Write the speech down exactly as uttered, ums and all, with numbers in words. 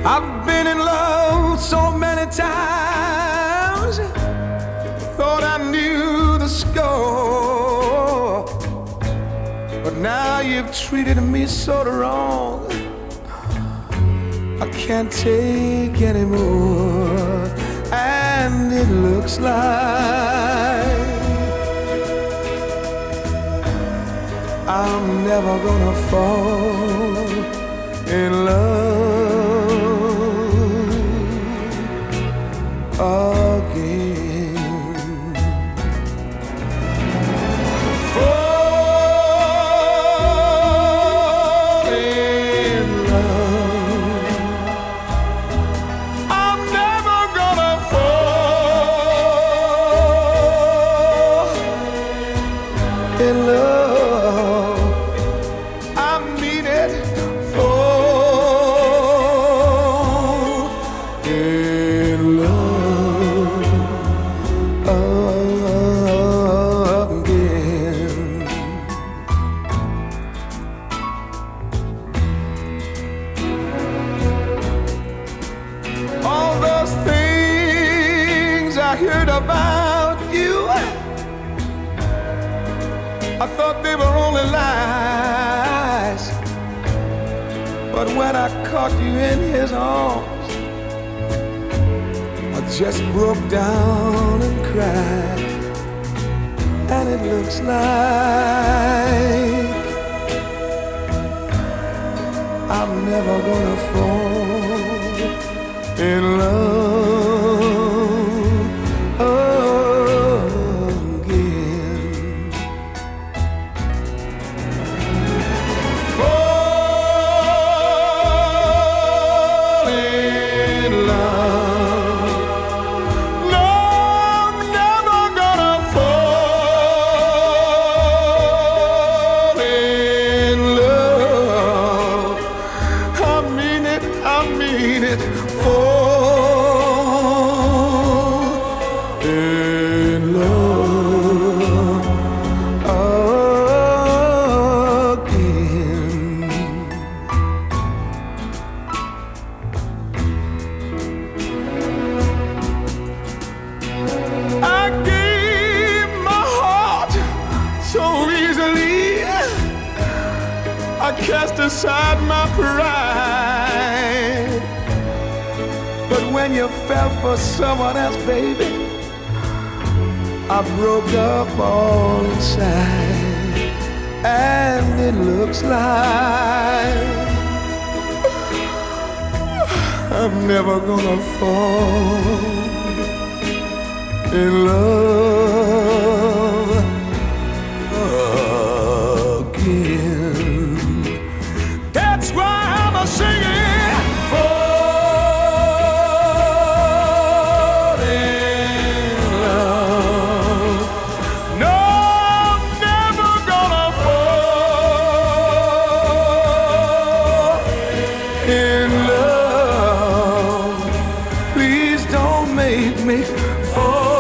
I've been in love so many times, thought I knew the score, but now you've treated me so wrong, I can't take anymore. And it looks like I'm never gonna fall in love again. Fall in love. I'm never gonna fall in love. I heard about you, I thought they were only lies, but when I caught you in his arms, I just broke down and cried. And it looks like I'm never gonna fall in love I cast aside my pride, but when you fell for someone else, baby, I broke up all inside. And it looks like I'm never gonna fall in love again. That's why I'm a singing, fall in love. No, I'm never gonna fall in love. Please don't make me fall.